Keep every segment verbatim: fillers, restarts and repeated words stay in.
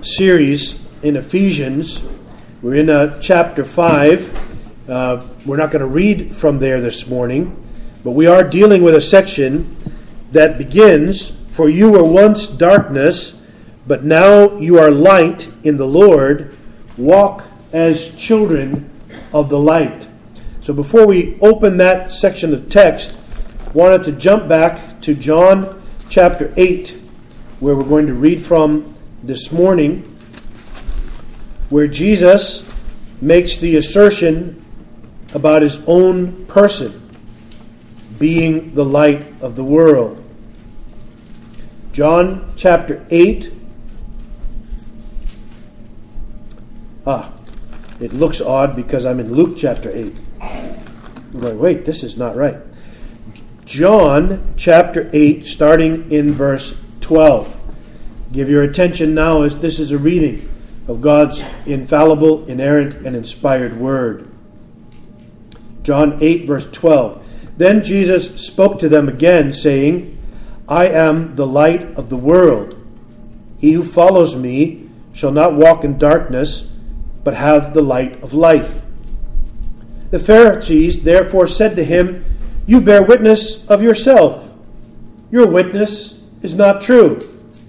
series in Ephesians. We're in uh, chapter five. Uh, we're not going to read from there this morning, but we are dealing with a section that begins, "For you were once darkness, but now you are light in the Lord. Walk as children of the light." So before we open that section of text, I wanted to jump back to John chapter eight, where we're going to read from this morning, where Jesus makes the assertion about his own person being the light of the world. John chapter eight. Ah, it looks odd because I'm in Luke chapter eight. I'm going, wait, this is not right. John chapter eight, starting in verse twelve. Give your attention now, as this is a reading of God's infallible, inerrant, and inspired word. John eight, verse twelve. Then Jesus spoke to them again, saying, "I am the light of the world. He who follows me shall not walk in darkness, but have the light of life." The Pharisees therefore said to him, "You bear witness of yourself. Your witness is not true."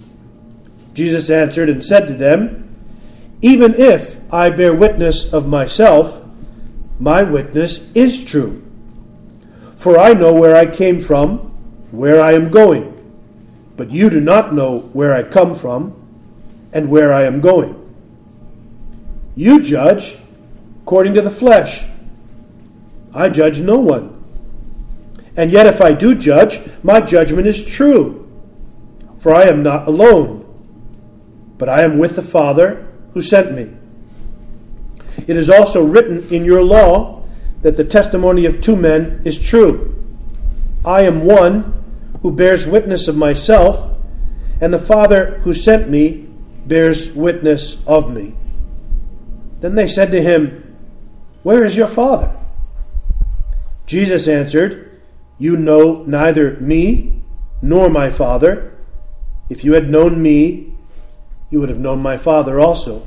Jesus answered and said to them, "Even if I bear witness of myself, my witness is true. For I know where I came from, where I am going. But you do not know where I come from and where I am going. You judge according to the flesh. I judge no one. And yet if I do judge, my judgment is true. For I am not alone, but I am with the Father who sent me. It is also written in your law that the testimony of two men is true. I am one who bears witness of myself, and the Father who sent me bears witness of me." Then they said to him, "Where is your Father?" Jesus answered, "You know neither me nor my Father. If you had known me, you would have known my Father also."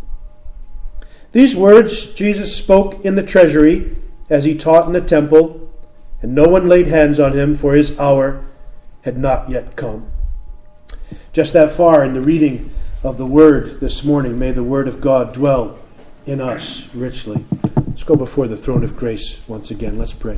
These words Jesus spoke in the treasury as he taught in the temple, and no one laid hands on him, for his hour had not yet come. Just that far in the reading of the Word this morning. May the Word of God dwell in us richly. Let's go before the throne of grace once again. Let's pray.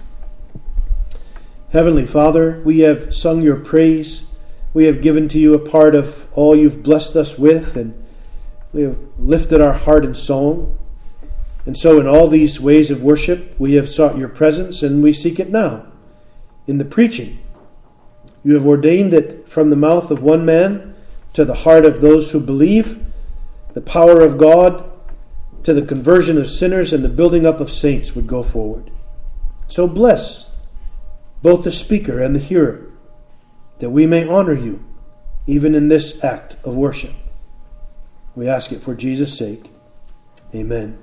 Heavenly Father, we have sung your praise. We have given to you a part of all you've blessed us with, and we have lifted our heart in song. And so in all these ways of worship, we have sought your presence, and we seek it now in the preaching. You have ordained that from the mouth of one man to the heart of those who believe, the power of God to the conversion of sinners and the building up of saints would go forward. So bless both the speaker and the hearer, that we may honor you even in this act of worship. We ask it for Jesus' sake. Amen.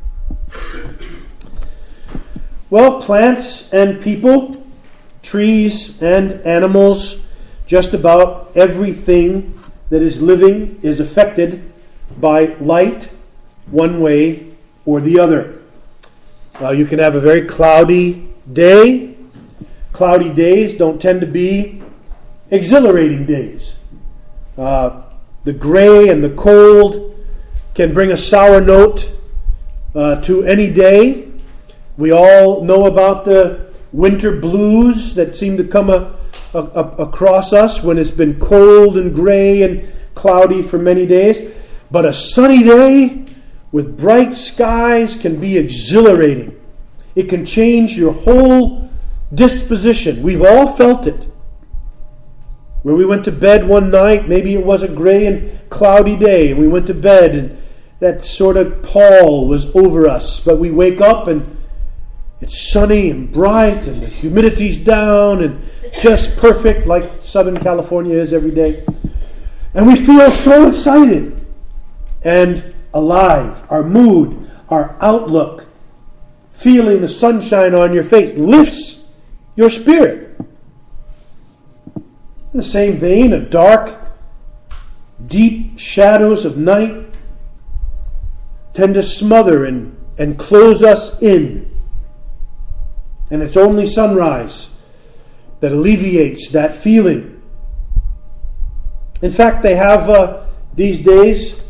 Well, plants and people, trees and animals, just about everything that is living is affected by light one way or the other. Uh, you can have a very cloudy day. Cloudy days don't tend to be exhilarating days. Uh, the gray and the cold can bring a sour note uh, to any day. We all know about the winter blues that seem to come a, a, a, across us when it's been cold and gray and cloudy for many days. But a sunny day with bright skies can be exhilarating. It can change your whole disposition. We've all felt it. Where we went to bed one night, maybe it was a gray and cloudy day, and we went to bed and that sort of pall was over us. But we wake up and it's sunny and bright and the humidity's down and just perfect, like Southern California is every day. And we feel so excited and alive. Our mood, our outlook, feeling the sunshine on your face lifts your spirit. In the same vein, a dark deep shadows of night tend to smother and, and close us in. And it's only sunrise that alleviates that feeling. In fact, they have uh, these days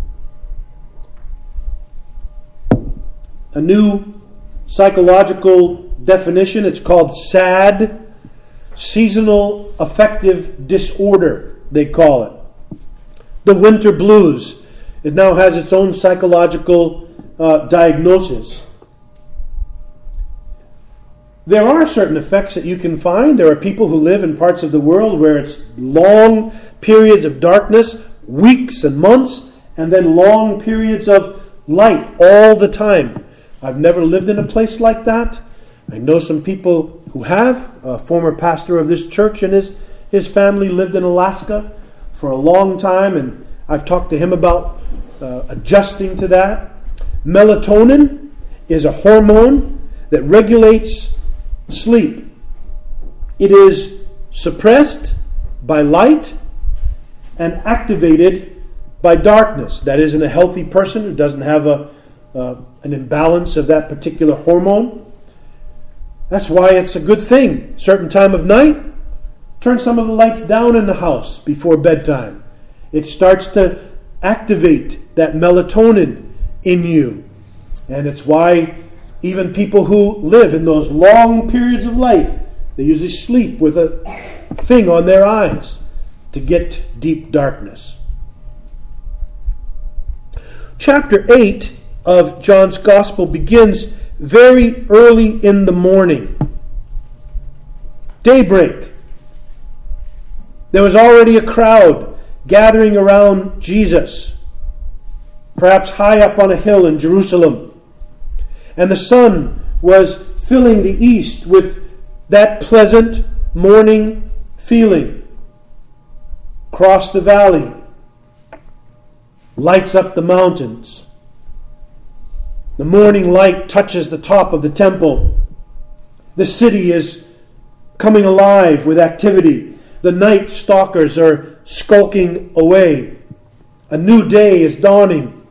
a new psychological definition. It's called S A D, Seasonal Affective Disorder, they call it. The winter blues. It now has its own psychological uh, diagnosis. There are certain effects that you can find. There are people who live in parts of the world where it's long periods of darkness, weeks and months, and then long periods of light all the time. I've never lived in a place like that. I know some people who have. A former pastor of this church and his, his family lived in Alaska for a long time, and I've talked to him about uh, adjusting to that. Melatonin is a hormone that regulates sleep. It is suppressed by light and activated by darkness. That is, in a healthy person who doesn't have a uh, an imbalance of that particular hormone. That's why it's a good thing. Certain time of night, turn some of the lights down in the house before bedtime. It starts to activate that melatonin in you. And it's why even people who live in those long periods of light, they usually sleep with a thing on their eyes to get deep darkness. Chapter eight of John's Gospel begins very early in the morning. Daybreak. There was already a crowd gathering around Jesus, perhaps high up on a hill in Jerusalem. And the sun was filling the east with that pleasant morning feeling. Across the valley, lights up the mountains. The morning light touches the top of the temple. The city is coming alive with activity. The night stalkers are skulking away. A new day is dawning.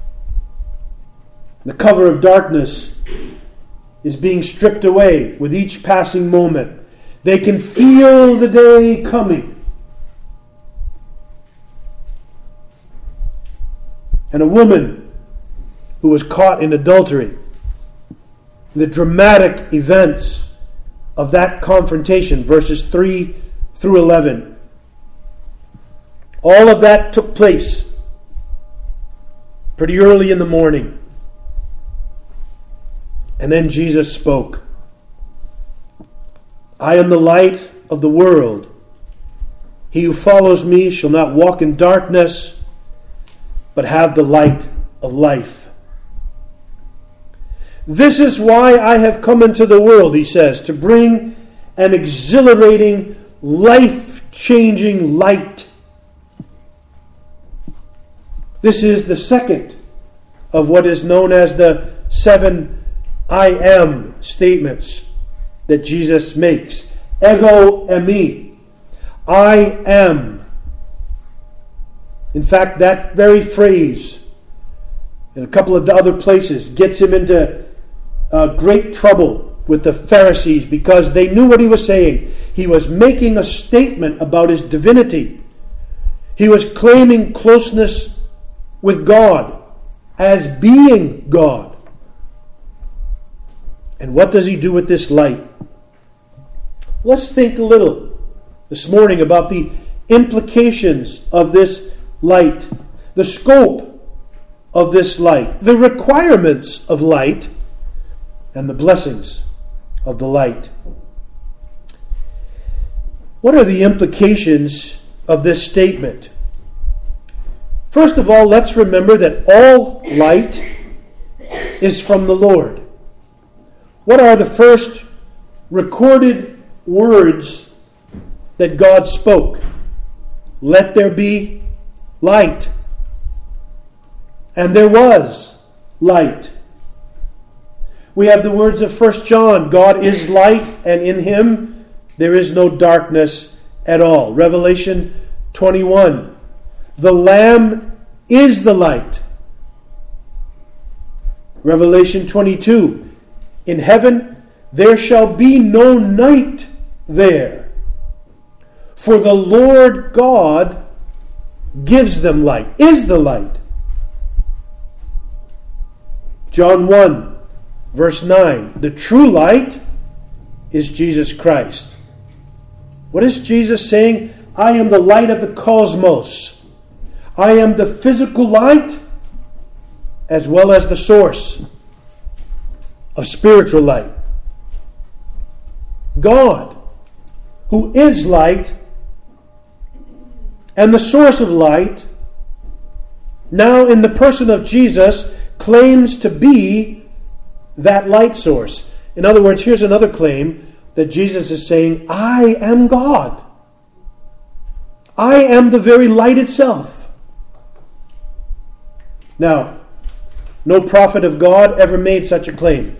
The cover of darkness is being stripped away with each passing moment. They can feel the day coming. And a woman who was caught in adultery, the dramatic events of that confrontation, verses three through eleven. All of that took place pretty early in the morning. And then Jesus spoke. I am the light of the world. He who follows me shall not walk in darkness, but have the light of life. This is why I have come into the world, he says, to bring an exhilarating, life-changing light. This is the second of what is known as the seven I am statements that Jesus makes. Ego eimi. I am. In fact, that very phrase, in a couple of other places, gets him into uh, great trouble with the Pharisees because they knew what he was saying. He was making a statement about his divinity. He was claiming closeness with God as being God. And what does he do with this light? Let's think a little this morning about the implications of this light, the scope of this light, the requirements of light, and the blessings of the light. What are the implications of this statement? First of all, let's remember that all light is from the Lord. What are the first recorded words that God spoke? Let there be light. And there was light. We have the words of First John, God is light, and in him there is no darkness at all. Revelation twenty-one, The Lamb is the light. Revelation twenty-two. In heaven there shall be no night there, for the Lord God gives them light, is the light. John one, verse nine. The true light is Jesus Christ. What is Jesus saying? I am the light of the cosmos. I am the physical light as well as the source of spiritual light. God, who is light and the source of light, now in the person of Jesus, claims to be that light source. In other words, here's another claim that Jesus is saying, I am God. I am the very light itself. Now, no prophet of God ever made such a claim.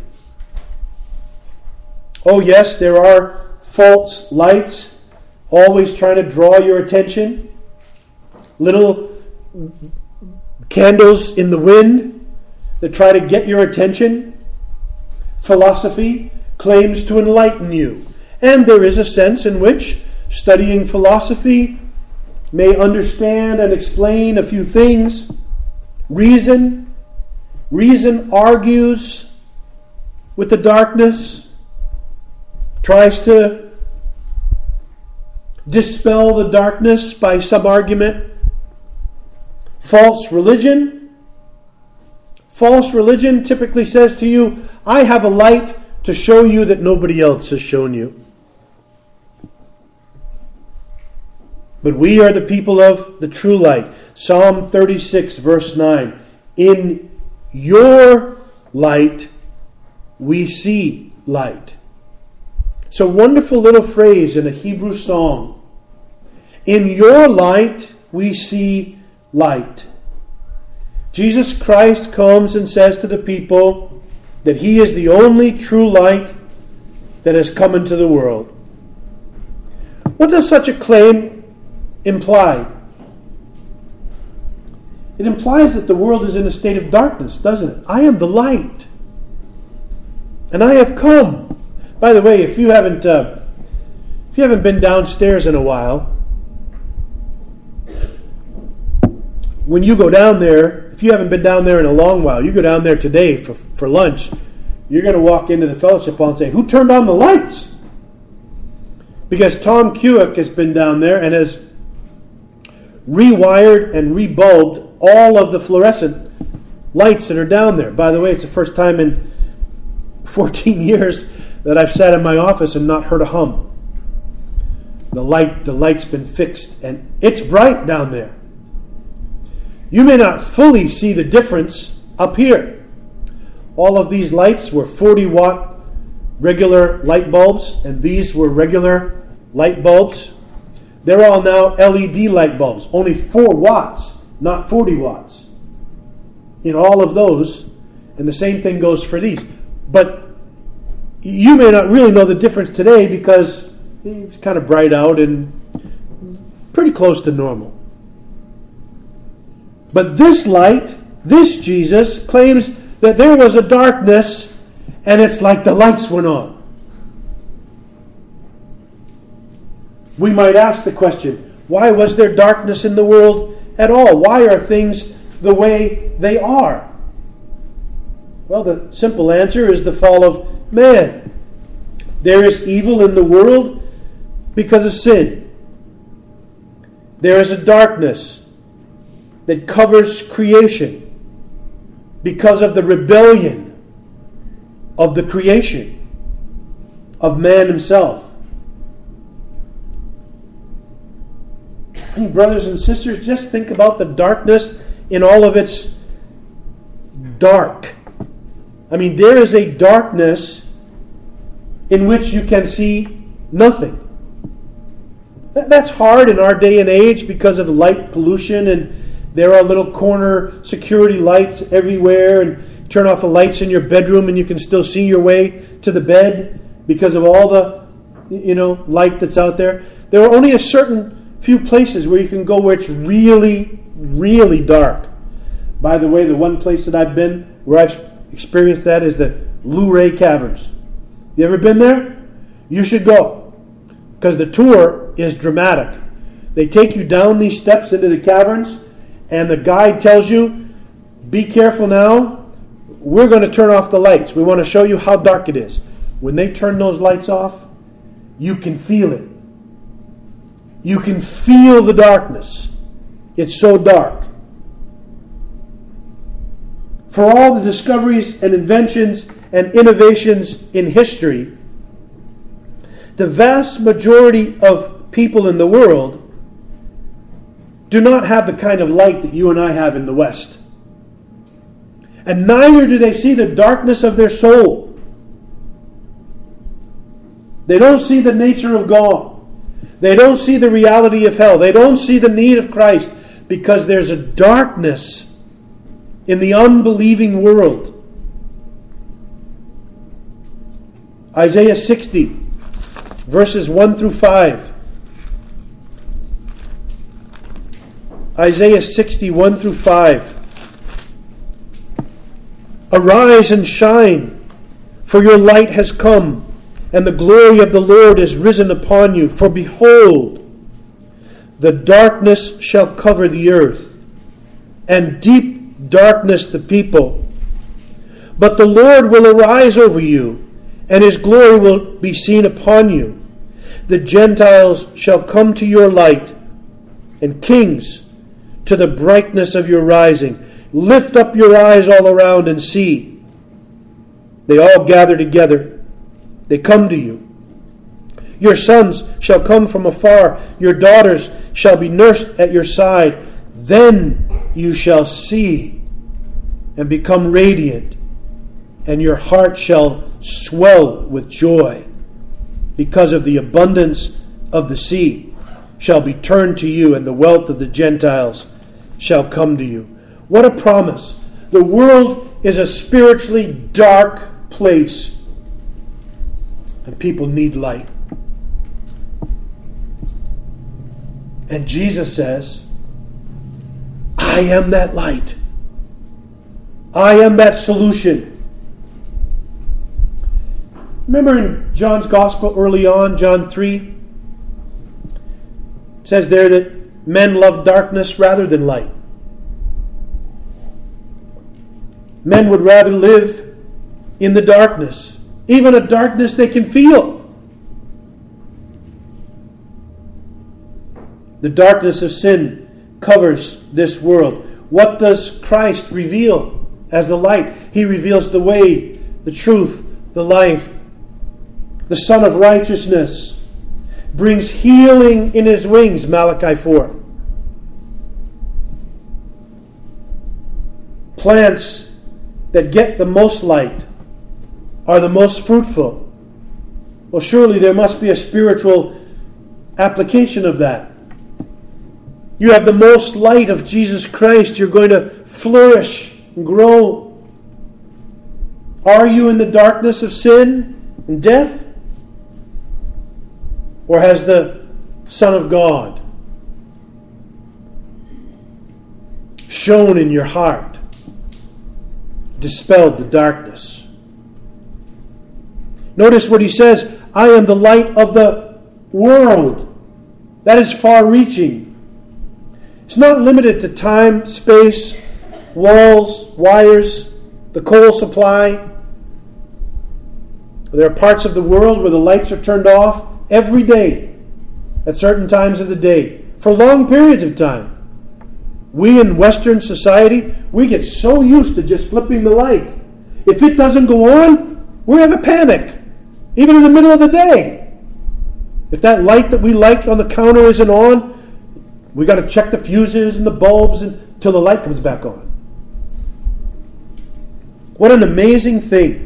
Oh yes, there are false lights always trying to draw your attention. Little candles in the wind that try to get your attention. Philosophy claims to enlighten you. And there is a sense in which studying philosophy may understand and explain a few things. Reason. Reason argues with the darkness, tries to dispel the darkness by some argument. False religion. False religion typically says to you, I have a light to show you that nobody else has shown you. But we are the people of the true light. Psalm thirty-six, verse nine. In your light we see light. It's a wonderful little phrase in a Hebrew song. In your light we see light. Jesus Christ comes and says to the people that He is the only true light that has come into the world. What does such a claim imply? It implies that the world is in a state of darkness, doesn't it? I am the light, and I have come. By the way, if you haven't, uh, if you haven't been downstairs in a while, when you go down there, if you haven't been down there in a long while, you go down there today for for lunch, you're going to walk into the fellowship hall and say, "Who turned on the lights?" Because Tom Kewick has been down there and has rewired and rebulbed all of the fluorescent lights that are down there. By the way, it's the first time in fourteen years that I've sat in my office and not heard a hum. The light, the light's been fixed, and it's bright down there. You may not fully see the difference up here. All of these lights were forty watt regular light bulbs, and these were regular light bulbs. They're all now L E D light bulbs, only four watts, not forty watts. In all of those, and the same thing goes for these. But you may not really know the difference today because it's kind of bright out and pretty close to normal. But this light, this Jesus, claims that there was a darkness and it's like the lights went on. We might ask the question, why was there darkness in the world at all? Why are things the way they are? Well, the simple answer is the fall of man. There is evil in the world because of sin. There is a darkness that covers creation because of the rebellion of the creation, of man himself. Brothers and sisters, just think about the darkness in all of its dark. I mean, there is a darkness in which you can see nothing. That's hard in our day and age because of light pollution, and there are little corner security lights everywhere, and turn off the lights in your bedroom and you can still see your way to the bed because of all the, you know, light that's out there. There are only a certain few places where you can go where it's really really dark. By the way, the one place that I've been where I've experienced that is the Luray Caverns. You ever been there? You should go, because the tour is dramatic. They take you down these steps into the caverns, and the guide tells you, be careful now, we're going to turn off the lights. We want to show you how dark it is. When they turn those lights off, you can feel it. You can feel the darkness. It's so dark. For all the discoveries and inventions and innovations in history, the vast majority of people in the world do not have the kind of light that you and I have in the West. And neither do they see the darkness of their soul. They don't see the nature of God. They don't see the reality of hell. They don't see the need of Christ, because there's a darkness in the unbelieving world. Isaiah sixty, verses one through five. Isaiah sixty, one through five. Arise and shine, for your light has come, and the glory of the Lord is risen upon you. For behold, the darkness shall cover the earth, and deep darkness the people. But the Lord will arise over you, and his glory will be seen upon you. The Gentiles shall come to your light, and kings to the brightness of your rising. Lift up your eyes all around and see. They all gather together. They come to you. Your sons shall come from afar. Your daughters shall be nursed at your side. Then you shall see and become radiant, and your heart shall swell with joy, because of the abundance of the sea shall be turned to you, and the wealth of the Gentiles shall come to you. What a promise. The world is a spiritually dark place, and people need light. And Jesus says, I am that light. I am that solution. Remember in John's Gospel early on, John three, it says there that men love darkness rather than light. Men would rather live in the darkness, even a darkness they can feel. The darkness of sin covers this world. What does Christ reveal as the light? He reveals the way, the truth, the life. The Son of Righteousness brings healing in his wings, Malachi four. Plants that get the most light are the most fruitful. Well, surely there must be a spiritual application of that. You have the most light of Jesus Christ, you're going to flourish and grow. Are you in the darkness of sin and death? Or has the Son of God shone in your heart, dispelled the darkness? Notice what he says, I am the light of the world. That is far-reaching. It's not limited to time, space, walls, wires, the coal supply. There are parts of the world where the lights are turned off every day at certain times of the day for long periods of time. We in Western society, we get so used to just flipping the light. If it doesn't go on, we have a panic, even in the middle of the day. If that light that we like on the counter isn't on, we got to check the fuses and the bulbs until the light comes back on. What an amazing thing.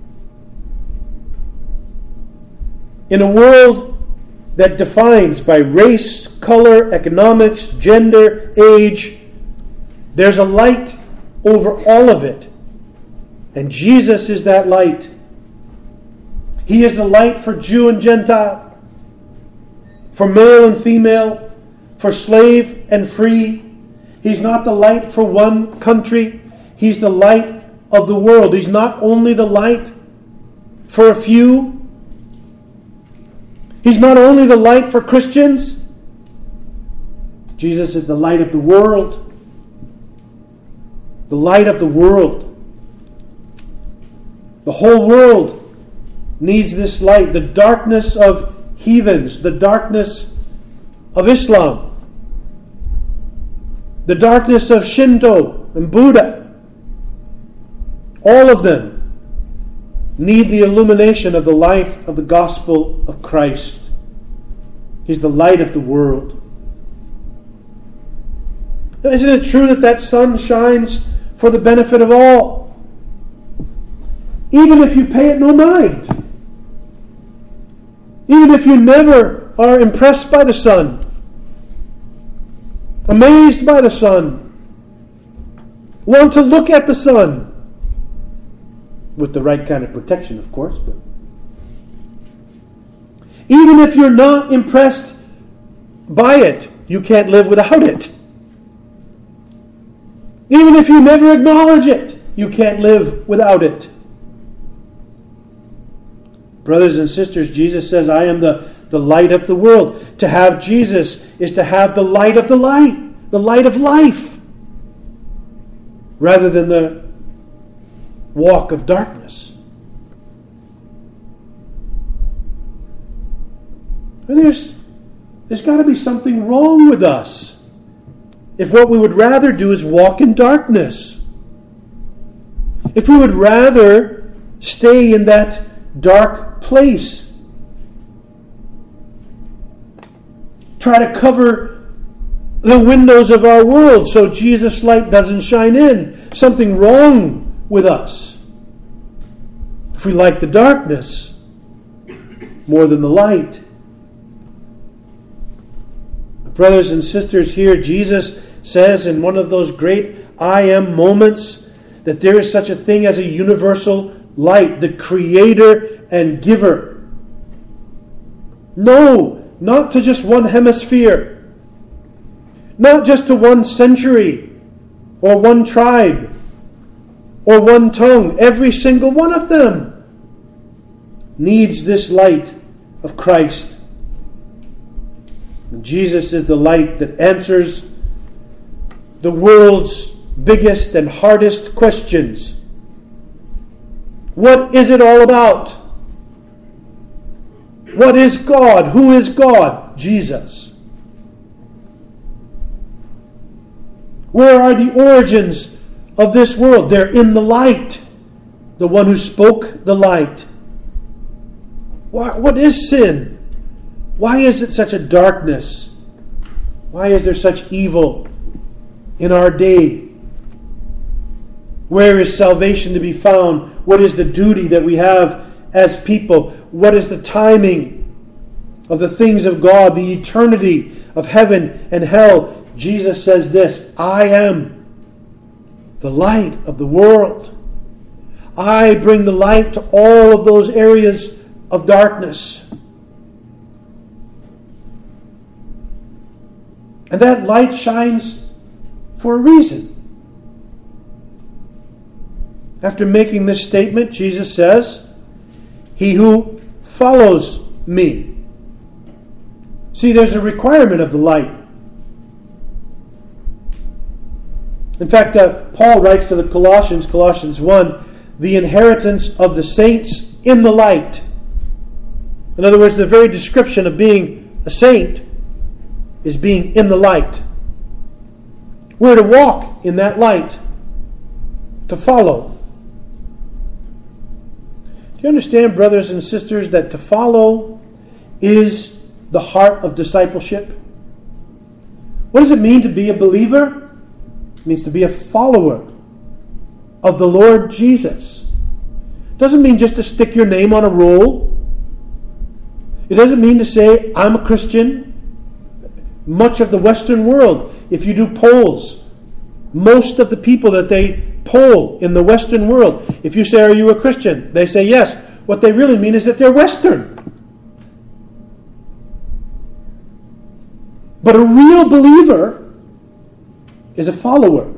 In a world that defines by race, color, economics, gender, age, there's a light over all of it. And Jesus is that light. He is the light for Jew and Gentile, for male and female, for slave and free. He's not the light for one country. He's the light of the world. He's not only the light for a few. He's not only the light for Christians. Jesus is the light of the world. The light of the world. The whole world needs this light. The darkness of heathens, the darkness of Islam, the darkness of Shinto and Buddha, all of them need the illumination of the light of the gospel of Christ. He's the light of the world. Now, isn't it true that that sun shines for the benefit of all? Even if you pay it no mind. Even if you never are impressed by the sun, amazed by the sun, want to look at the sun, with the right kind of protection, of course. But even if you're not impressed by it, you can't live without it. Even if you never acknowledge it, you can't live without it. Brothers and sisters, Jesus says, I am the, the light of the world. To have Jesus is to have the light of the light, the light of life, rather than the walk of darkness. And there's, there's got to be something wrong with us if what we would rather do is walk in darkness. If we would rather stay in that dark place, try to cover the windows of our world so Jesus' light doesn't shine in. Something wrong with us if we like the darkness more than the light. Brothers and sisters, here Jesus says in one of those great I am moments that there is such a thing as a universal light, the creator and giver. No, not to just one hemisphere, not just to one century or one tribe or one tongue. Every single one of them needs this light of Christ. And Jesus is the light that answers the world's biggest and hardest questions. What is it all about? What is God? Who is God? Jesus. Where are the origins of this world? They're in the light. The one who spoke the light. What is sin? Why is it such a darkness? Why is there such evil in our day? Where is salvation to be found? What is the duty that we have as people? What is the timing of the things of God, the eternity of heaven and hell? Jesus says this, I am the light of the world. I bring the light to all of those areas of darkness. And that light shines for a reason. After making this statement, Jesus says, he who follows me. See, there's a requirement of the light. In fact, uh, Paul writes to the Colossians, Colossians one, the inheritance of the saints in the light. In other words, the very description of being a saint is being in the light. We're to walk in that light, to follow. Do you understand, brothers and sisters, that to follow is the heart of discipleship? What does it mean to be a believer? It means to be a follower of the Lord Jesus. It doesn't mean just to stick your name on a roll. It doesn't mean to say, I'm a Christian. Much of the Western world, if you do polls, most of the people that they poll in the Western world, if you say, are you a Christian? They say yes. What they really mean is that they're Western. But a real believer is a follower.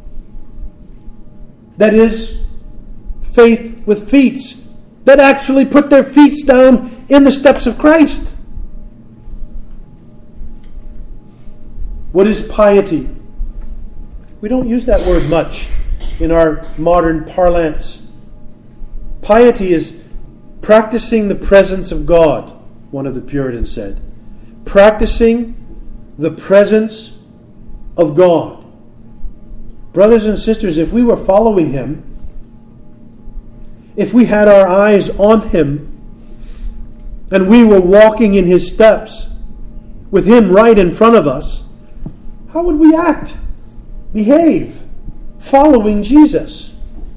That is faith with feet, that actually put their feet down in the steps of Christ. What is piety? We don't use that word much in our modern parlance. Piety is practicing the presence of God, one of the Puritans said. Practicing the presence of God. Brothers and sisters, if we were following Him, if we had our eyes on Him, and we were walking in His steps, with Him right in front of us, how would we act, behave, following Jesus?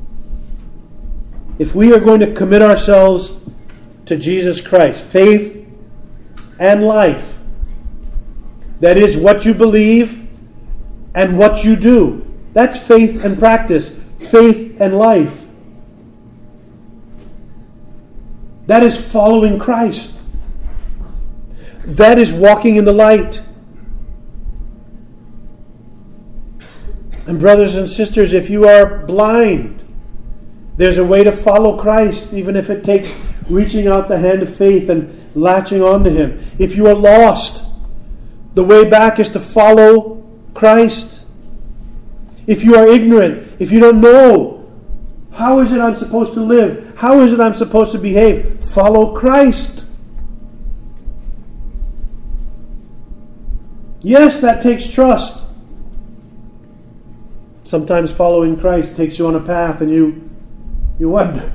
If we are going to commit ourselves to Jesus Christ, faith and life, that is what you believe and what you do. That's faith and practice, faith and life. That is following Christ. That is walking in the light. And brothers and sisters, if you are blind, there's a way to follow Christ, even if it takes reaching out the hand of faith and latching onto Him. If you are lost, the way back is to follow Christ. If you are ignorant, if you don't know, how is it I'm supposed to live? How is it I'm supposed to behave? Follow Christ. Yes, that takes trust. Sometimes following Christ takes you on a path and you you wonder,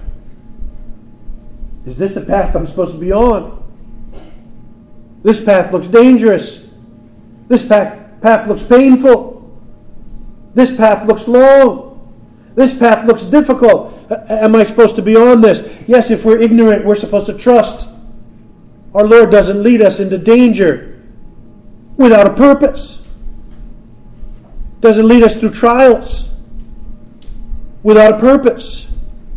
is this the path I'm supposed to be on? This path looks dangerous. This path, path looks painful. This path looks long. This path looks difficult. Am I supposed to be on this? Yes, if we're ignorant, we're supposed to trust. Our Lord doesn't lead us into danger without a purpose. Doesn't lead us through trials without a purpose.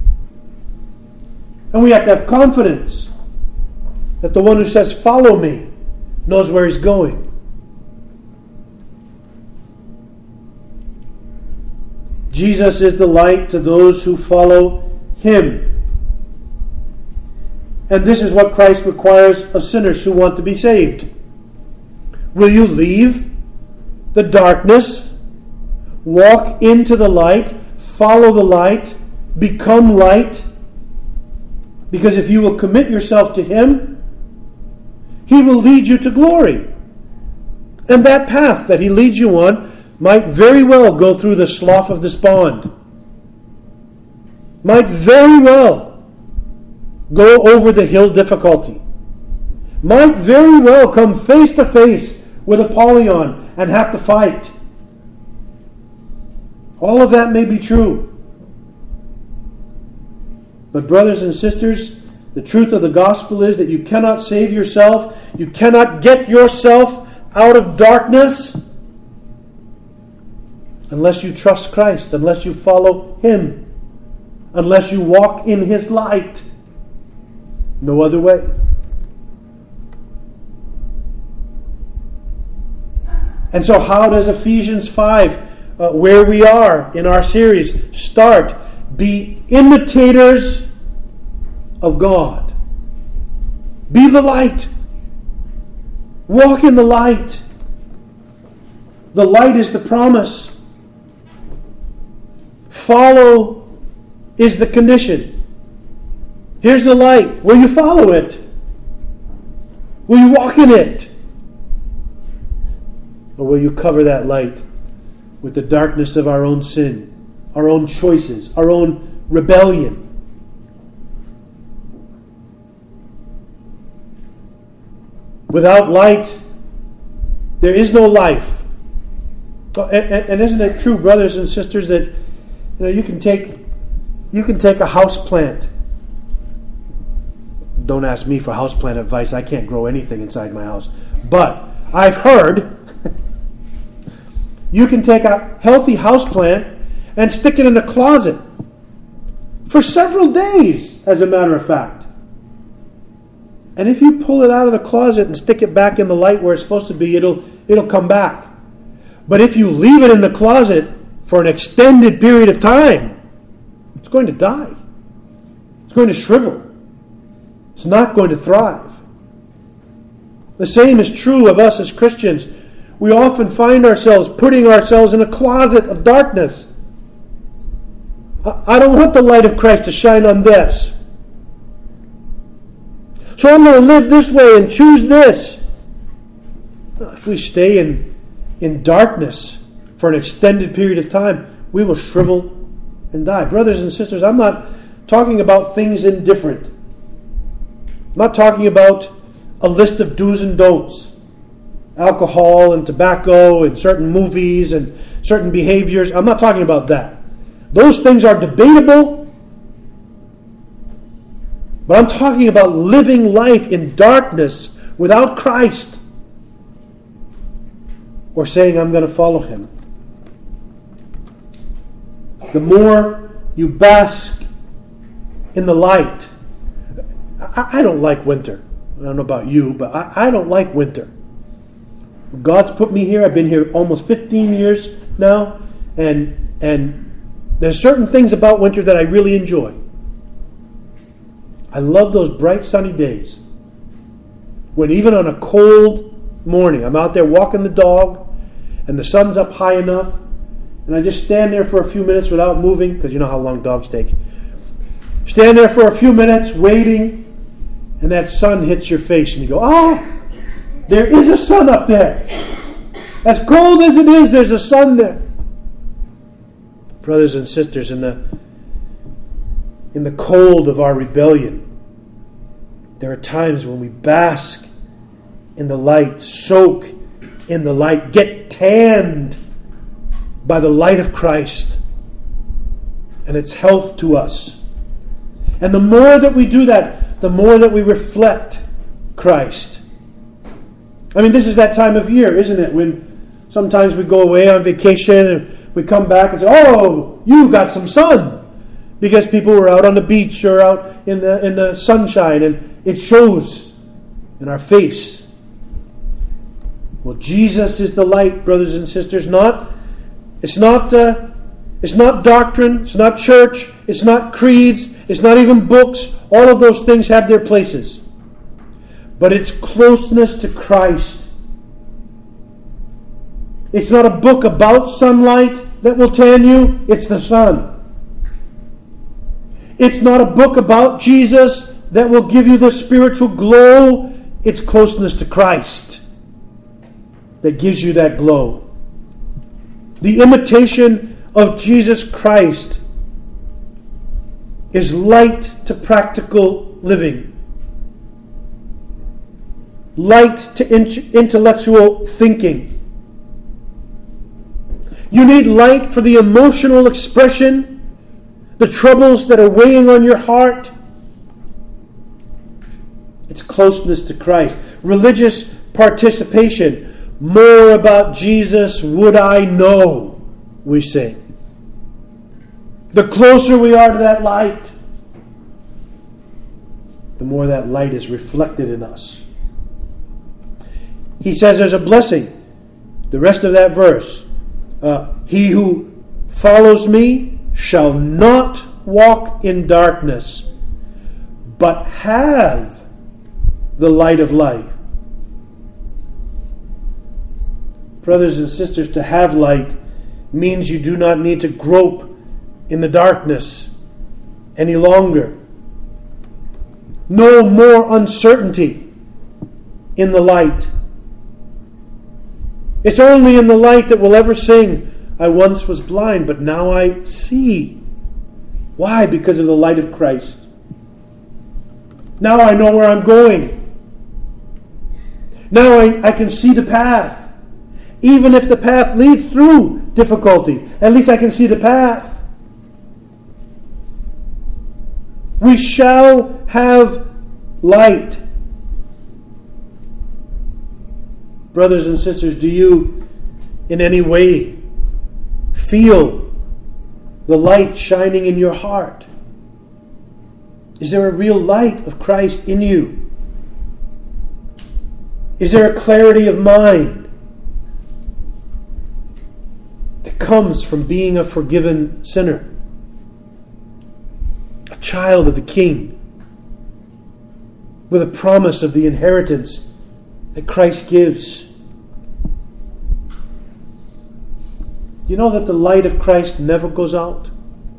And we have to have confidence that the one who says, "Follow me," knows where he's going. Jesus is the light to those who follow Him. And this is what Christ requires of sinners who want to be saved. Will you leave the darkness, walk into the light, follow the light, become light? Because if you will commit yourself to Him, He will lead you to glory. And that path that He leads you on might very well go through the slough of despond. Might very well go over the hill difficulty. Might very well come face to face with Apollyon and have to fight. All of that may be true. But brothers and sisters, the truth of the gospel is that you cannot save yourself. You cannot get yourself out of darkness unless you trust Christ, unless you follow Him, unless you walk in His light. No other way. And so how does Ephesians five, uh, where we are in our series, start? Be imitators of God. Be the light. Walk in the light. The light is the promise. Follow is the condition. Here's the light. Will you follow it? Will you walk in it? Or will you cover that light with the darkness of our own sin, our own choices, our own rebellion? Without light, there is no life. And isn't it true, brothers and sisters, that you know you can take you can take a house plant. Don't ask me for house plant advice. I can't grow anything inside my house. But I've heard you can take a healthy house plant and stick it in a closet for several days, as a matter of fact. And if you pull it out of the closet and stick it back in the light where it's supposed to be, it'll it'll come back. But if you leave it in the closet for an extended period of time, it's going to die. It's going to shrivel. It's not going to thrive. The same is true of us as Christians. We often find ourselves putting ourselves in a closet of darkness. I don't want the light of Christ to shine on this. So I'm going to live this way and choose this. If we stay in, in darkness for an extended period of time, we will shrivel and die. Brothers and sisters, I'm not talking about things indifferent. I'm not talking about a list of do's and don'ts. Alcohol and tobacco and certain movies and certain behaviors. I'm not talking about that. Those things are debatable. But I'm talking about living life in darkness without Christ. Or saying I'm going to follow Him. The more you bask in the light. I, I don't like winter. I don't know about you, but I, I don't like winter. God's put me here. I've been here almost fifteen years now. And, and there's certain things about winter that I really enjoy. I love those bright sunny days. When even on a cold morning, I'm out there walking the dog, and the sun's up high enough, and I just stand there for a few minutes without moving, because you know how long dogs take. Stand there for a few minutes, waiting, and that sun hits your face, and you go, ah, there is a sun up there. As cold as it is, there's a sun there. Brothers and sisters, in the in the cold of our rebellion, there are times when we bask in the light, soak in the light, get tanned by the light of Christ and its health to us. And the more that we do that, the more that we reflect Christ. I mean, this is that time of year, isn't it? When sometimes we go away on vacation and we come back and say, oh, you got some sun. Because people were out on the beach or out in the in the sunshine, and it shows in our face. Well, Jesus is the light, brothers and sisters. Not, it's not, uh, it's not doctrine. It's not church. It's not creeds. It's not even books. All of those things have their places, but it's closeness to Christ. It's not a book about sunlight that will tan you. It's the sun. It's not a book about Jesus that will give you the spiritual glow. It's closeness to Christ that gives you that glow. The imitation of Jesus Christ is light to practical living. Light to in- intellectual thinking. You need light for the emotional expression, the troubles that are weighing on your heart. It's closeness to Christ. Religious participation. More about Jesus would I know, we sing. The closer we are to that light, the more that light is reflected in us. He says there's a blessing. The rest of that verse. Uh, he who follows me shall not walk in darkness, but have the light of life. Brothers and sisters, to have light means you do not need to grope in the darkness any longer. No more uncertainty in the light. It's only in the light that we'll ever sing, I once was blind, but now I see. Why? Because of the light of Christ. Now I know where I'm going. Now I, I can see the path. Even if the path leads through difficulty, at least I can see the path. We shall have light. Brothers and sisters, do you in any way feel the light shining in your heart? Is there a real light of Christ in you? Is there a clarity of mind? comes from being a forgiven sinner, a child of the King, with a promise of the inheritance that Christ gives. Do you know that the light of Christ never goes out?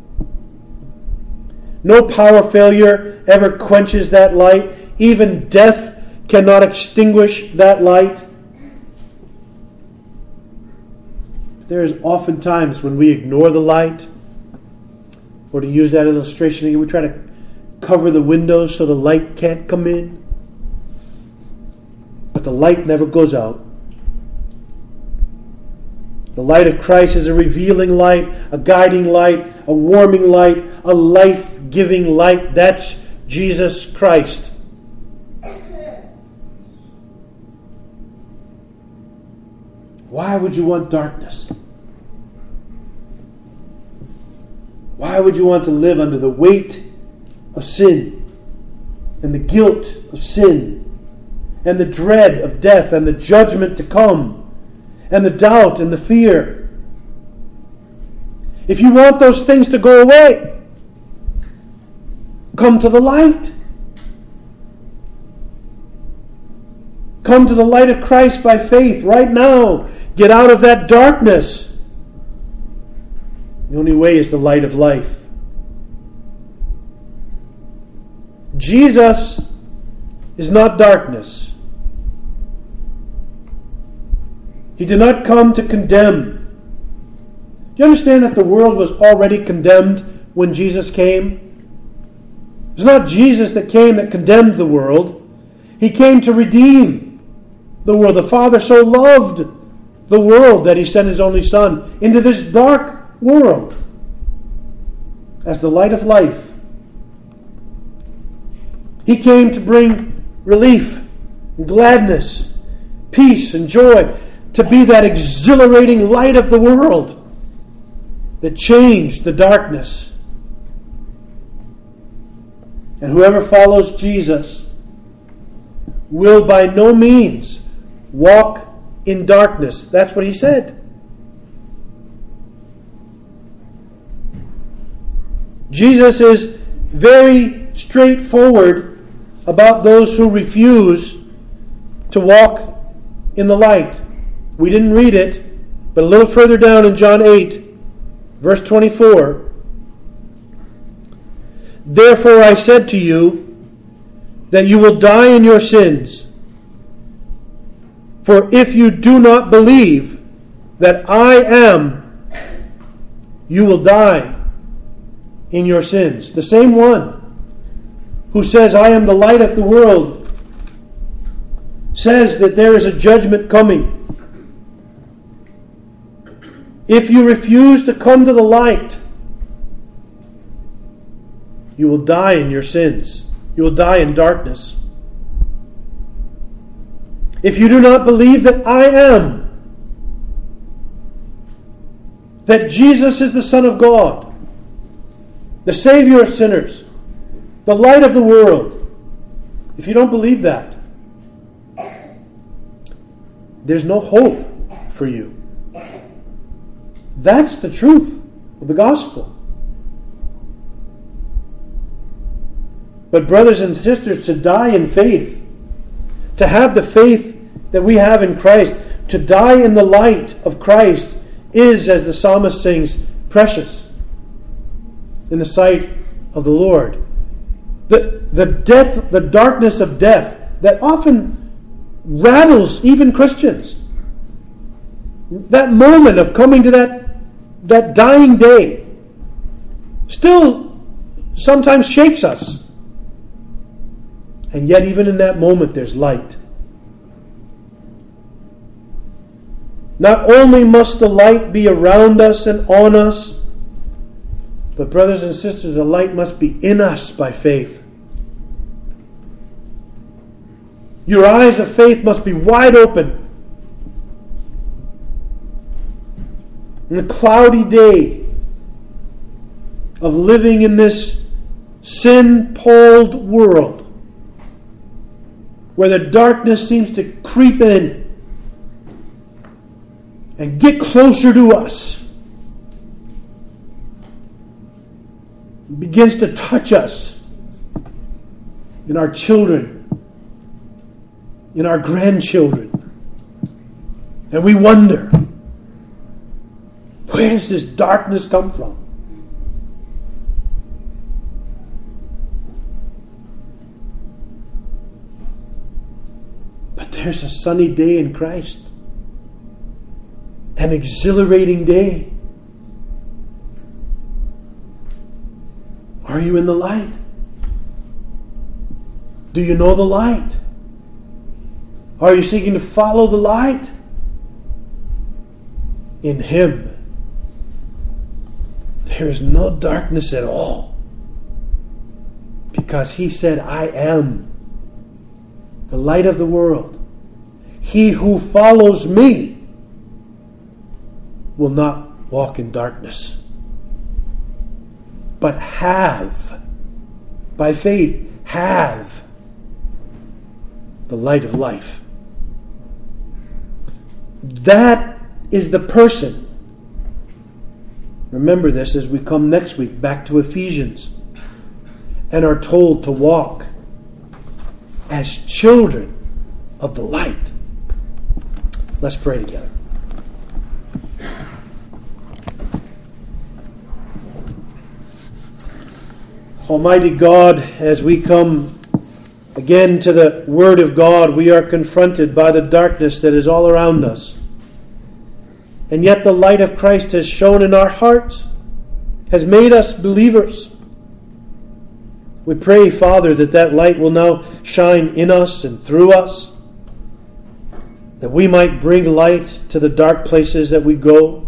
No power failure ever quenches that light. Even death cannot extinguish that light. There is often times when we ignore the light, or to use that illustration again, we try to cover the windows so the light can't come in. But the light never goes out. The light of Christ is a revealing light, a guiding light, a warming light, a life-giving light. That's Jesus Christ. Why would you want darkness? Why would you want to live under the weight of sin and the guilt of sin and the dread of death and the judgment to come and the doubt and the fear? If you want those things to go away, come to the light. Come to the light of Christ by faith right now. Get out of that darkness. The only way is the light of life. Jesus is not darkness. He did not come to condemn. Do you understand that the world was already condemned when Jesus came? It's not Jesus that came that condemned the world. He came to redeem the world. The Father so loved the world that He sent His only Son into this dark world as the light of life. He came to bring relief and gladness, peace and joy, to be that exhilarating light of the world that changed the darkness. And whoever follows Jesus will by no means walk in darkness. That's what He said. Jesus is very straightforward about those who refuse to walk in the light. We didn't read it, but a little further down in John eight, verse twenty-four, "Therefore I said to you that you will die in your sins. For if you do not believe that I am, you will die in your sins." The same one who says, "I am the light of the world," says that there is a judgment coming. If you refuse to come to the light, you will die in your sins. You will die in darkness. If you do not believe that I am, that Jesus is the Son of God, the Savior of sinners, the light of the world, if you don't believe that, there's no hope for you. That's the truth of the gospel. But brothers and sisters, to die in faith, to have the faith that we have in Christ, to die in the light of Christ is, as the psalmist sings, precious in the sight of the Lord. The, the death, the darkness of death that often rattles even Christians. That moment of coming to that, that dying day still sometimes shakes us. And yet even in that moment there's light. Not only must the light be around us and on us, but brothers and sisters, the light must be in us by faith. Your eyes of faith must be wide open. In the cloudy day of living in this sin-palled world, where the darkness seems to creep in and get closer to us, begins to touch us in our children, in our grandchildren. And we wonder, where does this darkness come from? But there's a sunny day in Christ. An exhilarating day. Are you in the light? Do you know the light? Are you seeking to follow the light? In Him, there is no darkness at all. Because He said, I am the light of the world. He who follows me will not walk in darkness, but have, by faith, have the light of life. That is the person. Remember this as we come next week back to Ephesians and are told to walk as children of the light. Let's pray together. Almighty God, as we come again to the Word of God, we are confronted by the darkness that is all around us. And yet the light of Christ has shone in our hearts, has made us believers. We pray, Father, that that light will now shine in us and through us, that we might bring light to the dark places that we go.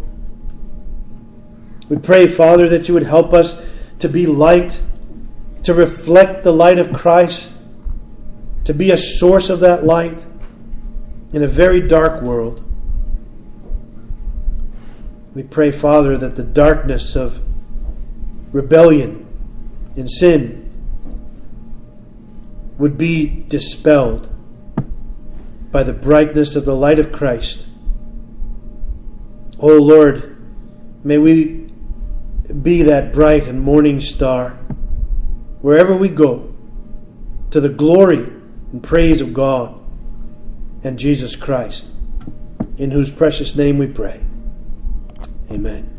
We pray, Father, that you would help us to be light, to reflect the light of Christ, to be a source of that light in a very dark world. We pray, Father, that the darkness of rebellion and sin would be dispelled by the brightness of the light of Christ. Oh Lord, may we be that bright and morning star wherever we go, to the glory and praise of God and Jesus Christ, in whose precious name we pray. Amen.